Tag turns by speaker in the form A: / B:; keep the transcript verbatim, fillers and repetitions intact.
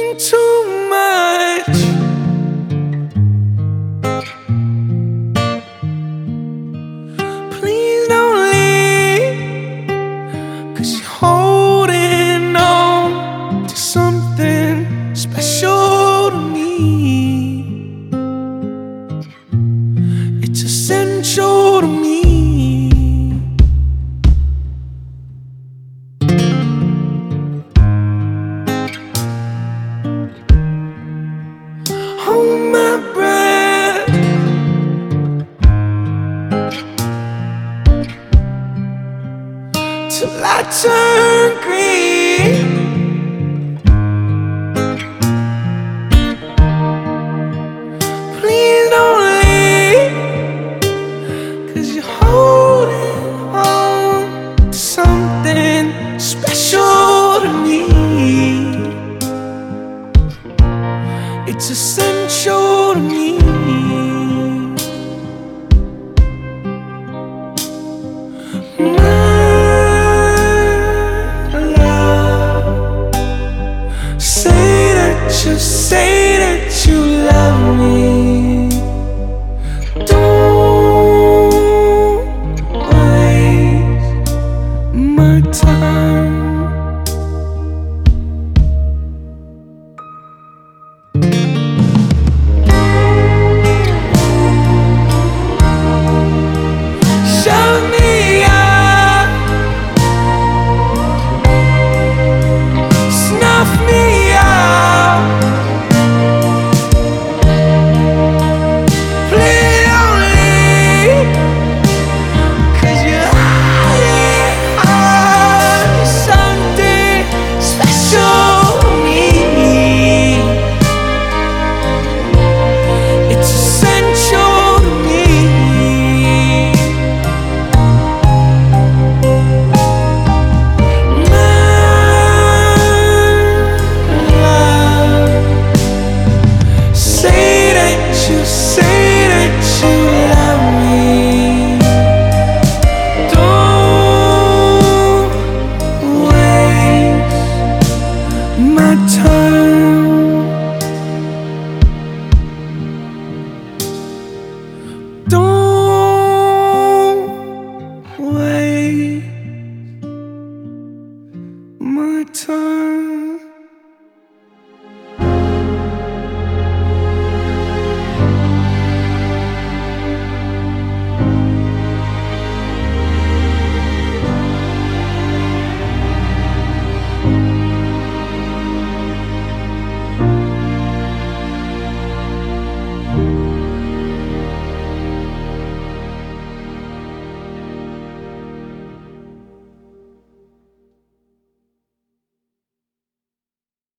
A: too much. Please don't leave, 'cause you're holding on to something special to me. It's essential to me. Hold my breath till I turn green. Please don't leave, 'cause you're holding on to something special to me. It's essential to me. My love, say that you, say that you love me.